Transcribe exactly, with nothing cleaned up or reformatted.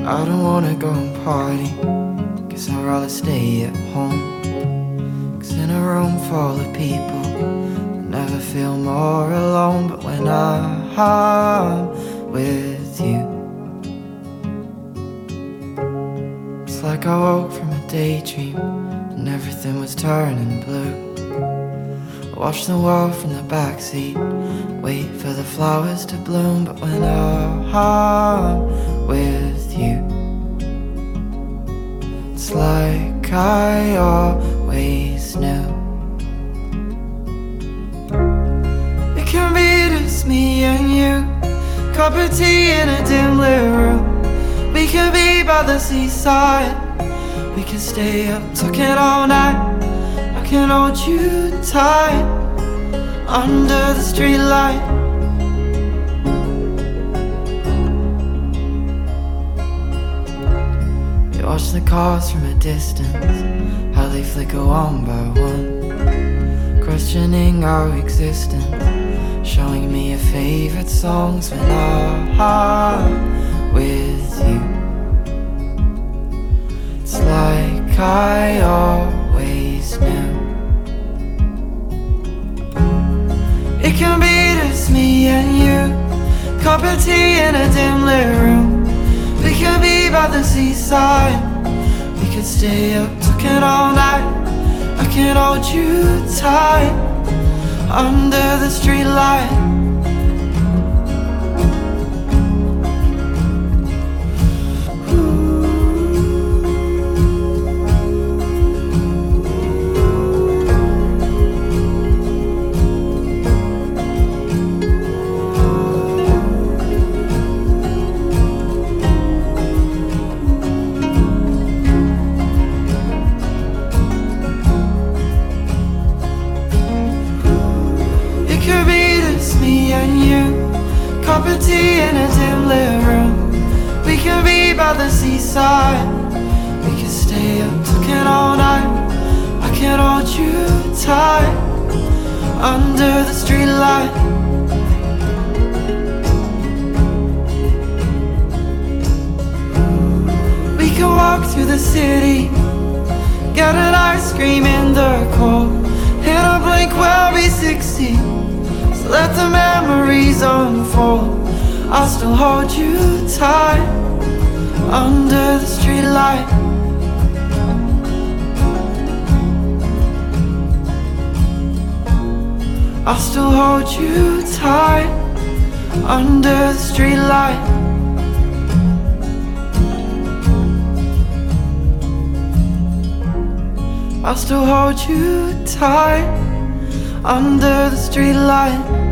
I don't wanna go and party, guess I'd rather stay at home. Cause in a room full of people, I never feel more alone. But when I'm with you, it's like I woke from a daydream and everything was turning blue. Watch the world from the backseat, wait for the flowers to bloom. But when I'm with you, it's like I always knew. It can be just me and you, cup of tea in a dim lit room. We could be by the seaside, we could stay up talking all night. I can hold you tight under the streetlight. We watch the cars from a distance, how they flicker one by one, questioning our existence, showing me your favorite songs. When I'm with you, it's like I always knew. It can be just me and you, cup of tea in a dim lit room. We could be by the seaside, we could stay up talking all night. I can hold you tight under the streetlight. Cup of tea in a dim lit room. We can be by the seaside, we can stay up talking all night. I can hold you tight under the streetlight. We can walk through the city, get an ice cream in the cold. In a blink we'll be sixty, so let the memories unfold. I'll still hold you tight under the streetlight. I'll still hold you tight under the streetlight. I'll still hold you tight under the streetlight.